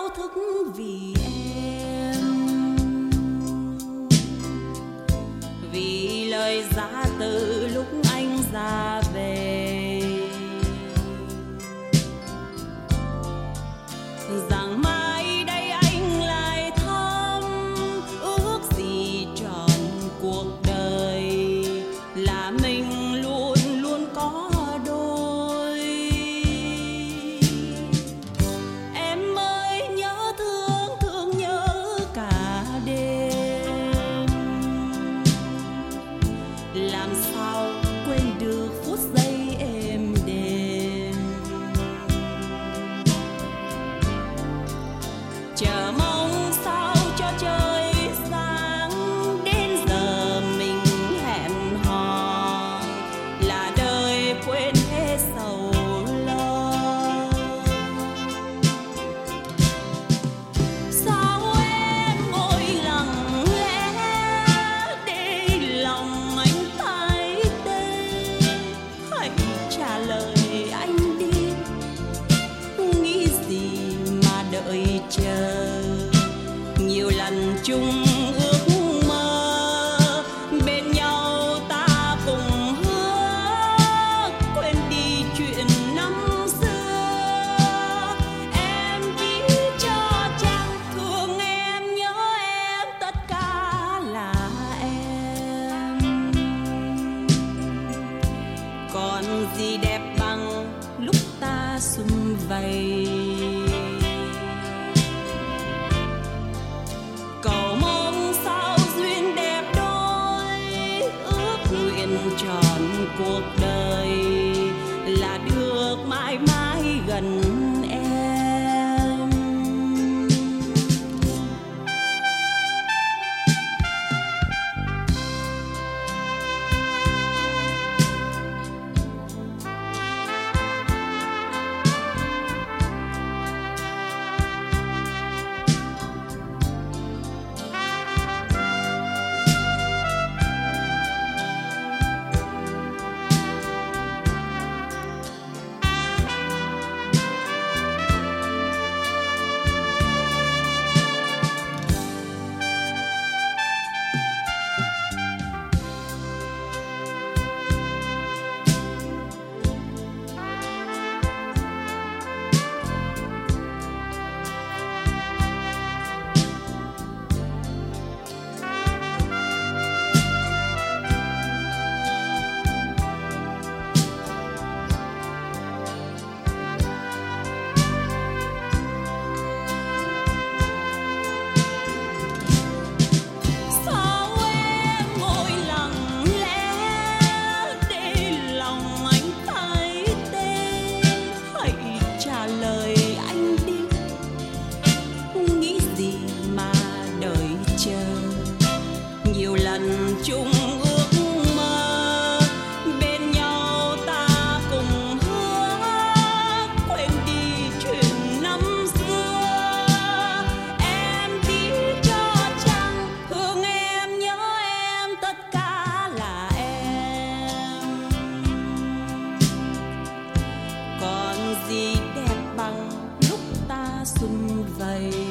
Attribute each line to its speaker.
Speaker 1: thức vì em, vì lời giá từ lúc anh ra về, rằng mai đây anh lại thăm, ước gì trọn cuộc đời là mình luôn luôn có đôi. Em mới nhớ thương, thương nhớ cả đêm, làm sao quên được phút giây êm đềm. Chờ mong sao cho trời sáng, đến giờ mình hẹn hò là đời quên hết sầu lo. Sao em ngồi lặng lẽ để lòng anh thấy tê? Hãy trả lời anh đi, nghĩ gì mà đợi chờ. Nhiều lần chung ước mơ bên nhau ta cùng hứa quên đi chuyện năm xưa. Em viết cho chàng thương em, nhớ em, tất cả là em. Còn gì đẹp bằng lúc ta sum vầy, cầu mong sao duyên đẹp đôi, ước nguyện trọn cuộc đời là được mãi mãi gần em. Nhiều lần chung ước mơ bên nhau ta cùng hứa quên đi chuyện năm xưa. Em viết cho chàng thương em, nhớ em, tất cả là em. Còn gì đẹp bằng lúc ta sum vầy,